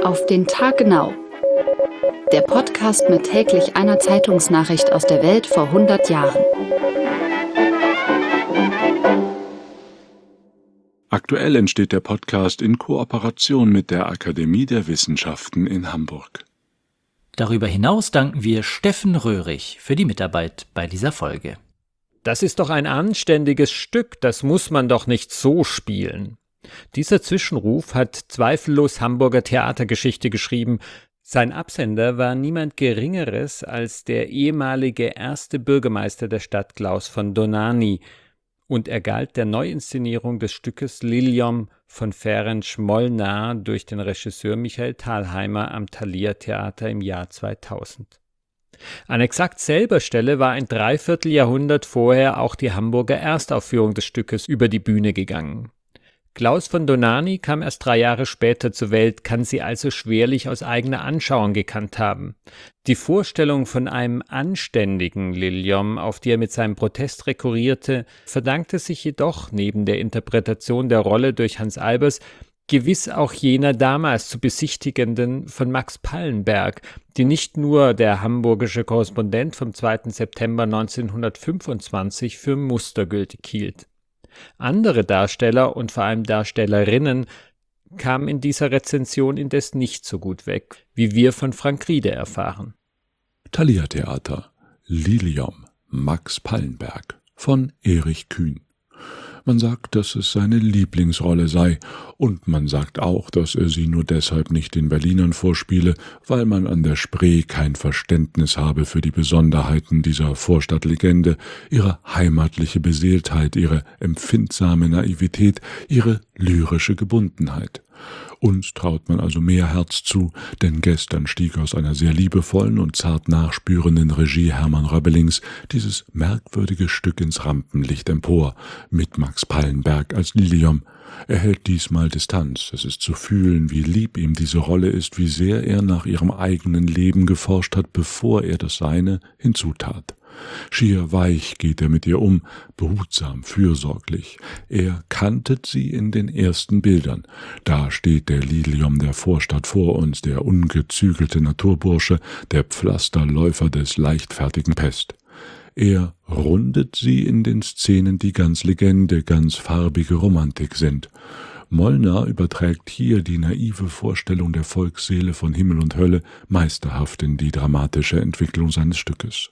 Auf den Tag genau. Der Podcast mit täglich einer Zeitungsnachricht aus der Welt vor 100 Jahren. Aktuell entsteht der Podcast in Kooperation mit der Akademie der Wissenschaften in Hamburg. Darüber hinaus danken wir Steffen Röhrig für die Mitarbeit bei dieser Folge. Das ist doch ein anständiges Stück, das muss man doch nicht so spielen. Dieser Zwischenruf hat zweifellos Hamburger Theatergeschichte geschrieben. Sein Absender war niemand Geringeres als der ehemalige erste Bürgermeister der Stadt Klaus von Dohnanyi, und er galt der Neuinszenierung des Stückes Liliom von Ferenc Molnár durch den Regisseur Michael Thalheimer am Thalia Theater im Jahr 2000. An exakt selber Stelle war ein Dreivierteljahrhundert vorher auch die Hamburger Erstaufführung des Stückes über die Bühne gegangen. Klaus von Dohnanyi kam erst 3 Jahre später zur Welt, kann sie also schwerlich aus eigener Anschauung gekannt haben. Die Vorstellung von einem anständigen Liliom, auf die er mit seinem Protest rekurrierte, verdankte sich jedoch neben der Interpretation der Rolle durch Hans Albers gewiss auch jener damals zu besichtigenden von Max Pallenberg, die nicht nur der hamburgische Korrespondent vom 2. September 1925 für mustergültig hielt. Andere Darsteller und vor allem Darstellerinnen kamen in dieser Rezension indes nicht so gut weg, wie wir von Frank Riede erfahren. Thalia Theater, Liliom, Max Pallenberg von Erich Kühn. Man sagt, dass es seine Lieblingsrolle sei, und man sagt auch, dass er sie nur deshalb nicht den Berlinern vorspiele, weil man an der Spree kein Verständnis habe für die Besonderheiten dieser Vorstadtlegende, ihre heimatliche Beseeltheit, ihre empfindsame Naivität, ihre lyrische Gebundenheit. Uns traut man also mehr Herz zu, denn gestern stieg aus einer sehr liebevollen und zart nachspürenden Regie Hermann Röbbelings dieses merkwürdige Stück ins Rampenlicht empor, mit Max Pallenberg als Liliom. Er hält diesmal Distanz, es ist zu fühlen, wie lieb ihm diese Rolle ist, wie sehr er nach ihrem eigenen Leben geforscht hat, bevor er das Seine hinzutat. Schier weich geht er mit ihr um, behutsam, fürsorglich. Er kanntet sie in den ersten Bildern. Da steht der Liliom der Vorstadt vor uns, der ungezügelte Naturbursche, der Pflasterläufer des leichtfertigen Pest. Er rundet sie in den Szenen, die ganz Legende, ganz farbige Romantik sind. Molnár überträgt hier die naive Vorstellung der Volksseele von Himmel und Hölle meisterhaft in die dramatische Entwicklung seines Stückes.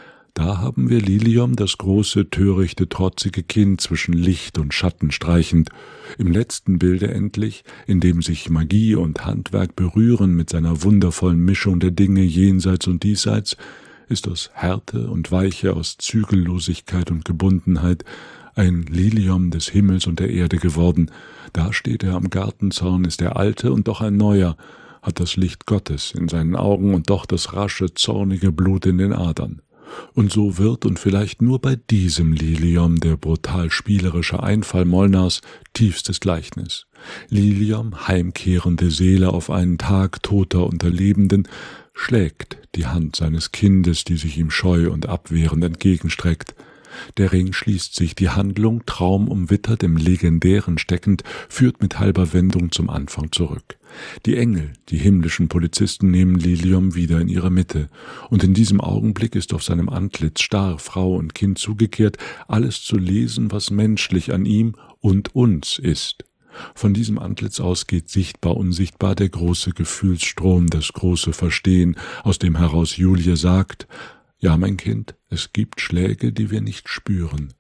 Da haben wir Liliom, das große, törichte, trotzige Kind zwischen Licht und Schatten streichend. Im letzten Bilde endlich, in dem sich Magie und Handwerk berühren mit seiner wundervollen Mischung der Dinge jenseits und diesseits, ist aus Härte und Weiche, aus Zügellosigkeit und Gebundenheit ein Liliom des Himmels und der Erde geworden. Da steht er am Gartenzaun, ist der Alte und doch ein Neuer, hat das Licht Gottes in seinen Augen und doch das rasche, zornige Blut in den Adern. Und so wird, und vielleicht nur bei diesem Liliom, der brutal spielerische Einfall Molnárs tiefstes Gleichnis. Liliom, heimkehrende Seele auf einen Tag toter unter Lebenden, schlägt die Hand seines Kindes, die sich ihm scheu und abwehrend entgegenstreckt. Der Ring schließt sich, die Handlung, traumumwittert im Legendären steckend, führt mit halber Wendung zum Anfang zurück. Die Engel, die himmlischen Polizisten, nehmen Liliom wieder in ihre Mitte, und in diesem Augenblick ist auf seinem Antlitz, starr Frau und Kind zugekehrt, alles zu lesen, was menschlich an ihm und uns ist. Von diesem Antlitz aus geht sichtbar, unsichtbar der große Gefühlsstrom, das große Verstehen, aus dem heraus Julie sagt: Ja, mein Kind, es gibt Schläge, die wir nicht spüren.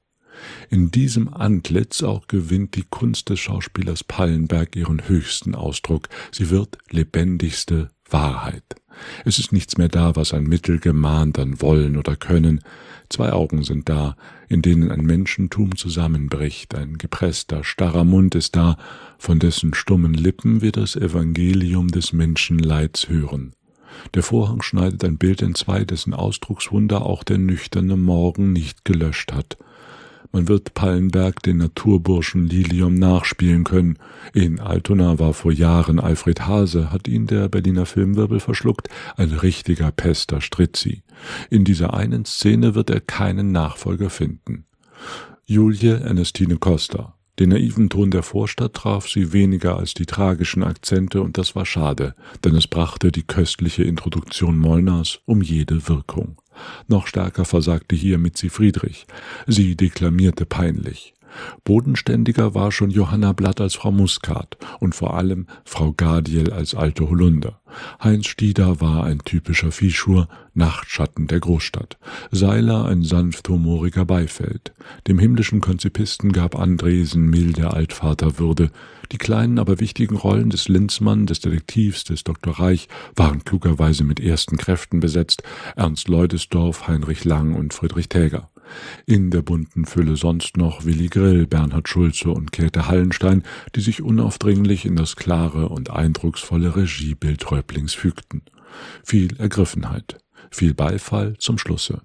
In diesem Antlitz auch gewinnt die Kunst des Schauspielers Pallenberg ihren höchsten Ausdruck. Sie wird lebendigste Wahrheit. Es ist nichts mehr da, was ein Mittel gemahnt an Wollen oder Können. 2 Augen sind da, in denen ein Menschentum zusammenbricht. Ein gepresster, starrer Mund ist da, von dessen stummen Lippen wir das Evangelium des Menschenleids hören. Der Vorhang schneidet ein Bild entzwei, dessen Ausdruckswunder auch der nüchterne Morgen nicht gelöscht hat. Man wird Pallenberg, den Naturburschen Liliom, nachspielen können. In Altona war vor Jahren Alfred Hase, hat ihn der Berliner Filmwirbel verschluckt, ein richtiger Pester Strizzi. In dieser einen Szene wird er keinen Nachfolger finden. Julie Ernestine Coster, Den naiven Ton der Vorstadt traf sie weniger als die tragischen Akzente, und das war schade, denn es brachte die köstliche Introduktion Molnars um jede Wirkung. Noch stärker versagte hier Mitzi Friedrich. Sie deklamierte peinlich. Bodenständiger war schon Johanna Blatt als Frau Muskat und vor allem Frau Gadiel als alte Holunder. Heinz Stieder war ein typischer Viehschur, Nachtschatten der Großstadt. Seiler ein sanft humoriger Beifeld. Dem himmlischen Konzipisten gab Andresen milde Altvaterwürde. Die kleinen, aber wichtigen Rollen des Linzmann, des Detektivs, des Dr. Reich waren klugerweise mit ersten Kräften besetzt: Ernst Leudesdorff, Heinrich Lang und Friedrich Täger. In der bunten Fülle sonst noch Willi Grill, Bernhard Schulze und Käthe Hallenstein, die sich unaufdringlich in das klare und eindrucksvolle Regiebild Häuptlings fügten. Viel Ergriffenheit, viel Beifall zum Schlusse.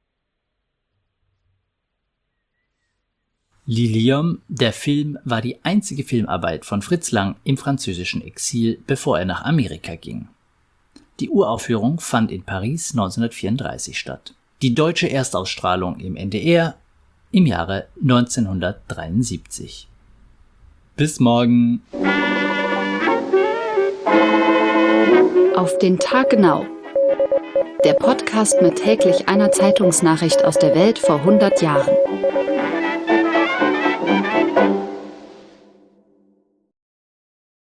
Lilium, der Film, war die einzige Filmarbeit von Fritz Lang im französischen Exil, bevor er nach Amerika ging. Die Uraufführung fand in Paris 1934 statt. Die deutsche Erstausstrahlung im NDR im Jahre 1973. Bis morgen. Auf den Tag genau. Der Podcast mit täglich einer Zeitungsnachricht aus der Welt vor 100 Jahren.